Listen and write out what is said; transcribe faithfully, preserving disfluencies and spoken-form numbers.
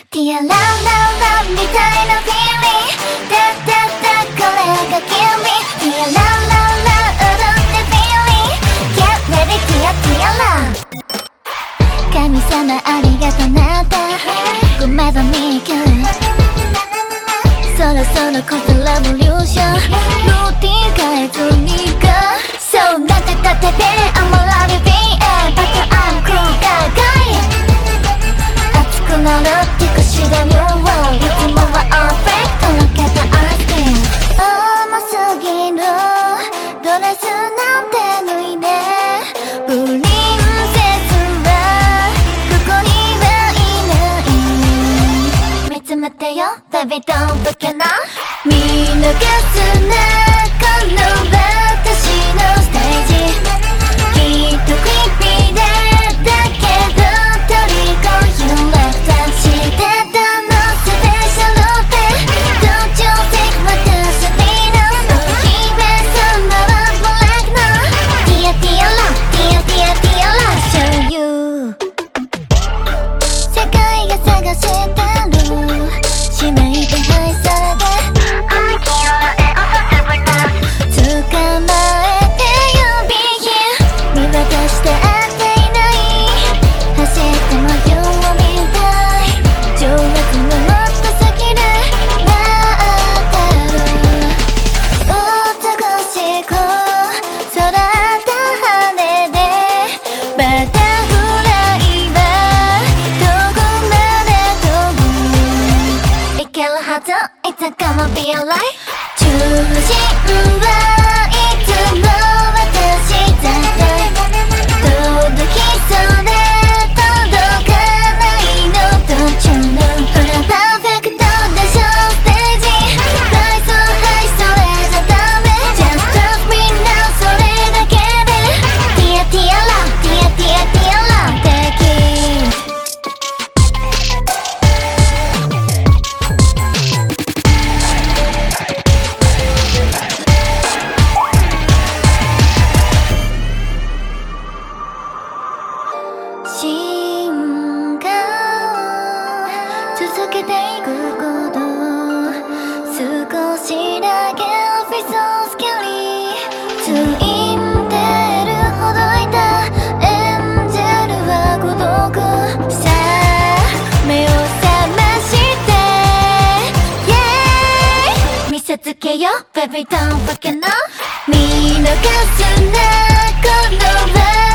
ティアランランランみたいなフィーリングだだだこれが君ティアランランラン踊ってフィーリング Get ready ティアティアラン神様ありがとなったごめんなみくそろそろこそラボリューションルーティン変えずにかそうなってたってて I'm a lot of being But I'm cool guy guy 熱くなるってかしらよいつもは perfect とろけたアイスクリーム甘すぎるドレスなんて脱いでプリンセスはここにはいない見つめてよ Baby don't forget now 見逃すなこの私のステージきっとクリーピーでだけどトリコ You left that してたのスペシャルってDon't you think 私にのお姫様はブラックのティアティアラティアティアティアラ Show you 世界が探してる指名手配されて捕まえて指見渡して会っていない走ってもようみたい情熱のもっと先で待ってる美しく空だ羽でバタフライはどこまで飛ぶいけるはず It's gonna be alright 中心はいつも私だって届きそうで届かないの途中のほらパーフェクトでしょステージ大層はいそれじゃダメ Just trust me now それだけでティアティアラティアティアティアラ的進化を続けていくこと少しだけ Feel so scary ツインテールほどいたエンジェルは孤独さあ目を覚まして Yeah 見せつけよ Baby don't forget now 見逃すなこの